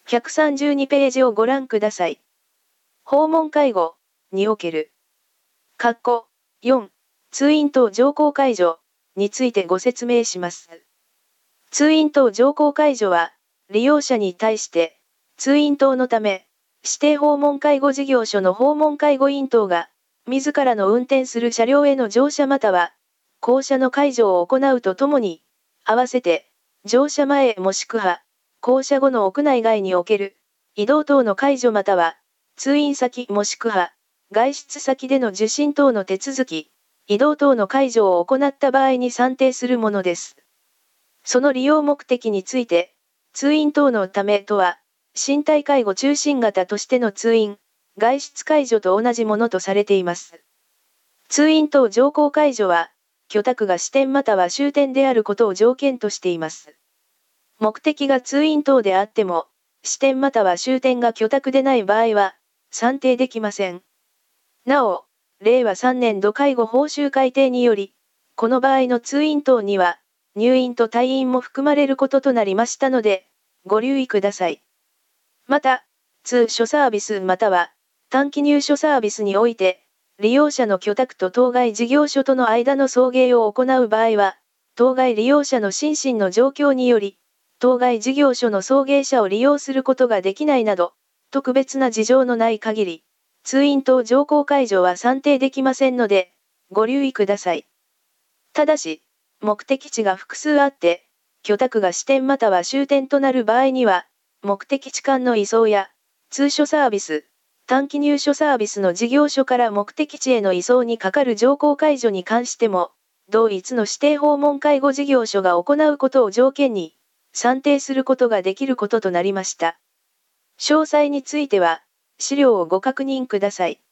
132ページをご覧ください。訪問介護における。4、通院等乗降介助についてご説明します。通院等乗降介助は、利用者に対して、通院等のため、指定訪問介護事業所の訪問介護員等が、自らの運転する車両への乗車または、降車の介助を行うとともに、合わせて、乗車前もしくは、降車後の屋内外における、移動等の介助または、通院先もしくは、外出先での受診等の手続き、移動等の介助を行った場合に算定するものです。その利用目的について、通院等のためとは、身体介護中心型としての通院、外出介助と同じものとされています。通院等乗降介助は、居宅が支店または終点であることを条件としています。目的が通院等であっても、支店または終点が居宅でない場合は、算定できません。なお、令和3年度介護報酬改定により、この場合の通院等には、入院と退院も含まれることとなりましたので、ご留意ください。また、通所サービスまたは、短期入所サービスにおいて、利用者の居宅と当該事業所との間の送迎を行う場合は、当該利用者の心身の状況により、当該事業所の送迎車を利用することができないなど、特別な事情のない限り、通院等乗降介助は算定できませんので、ご留意ください。ただし、目的地が複数あって、居宅が支店または終点となる場合には、目的地間の移送や、通所サービス、短期入所サービスの事業所から目的地への移送にかかる乗降介助に関しても、同一の指定訪問介護事業所が行うことを条件に、算定することができることとなりました。詳細については、資料をご確認ください。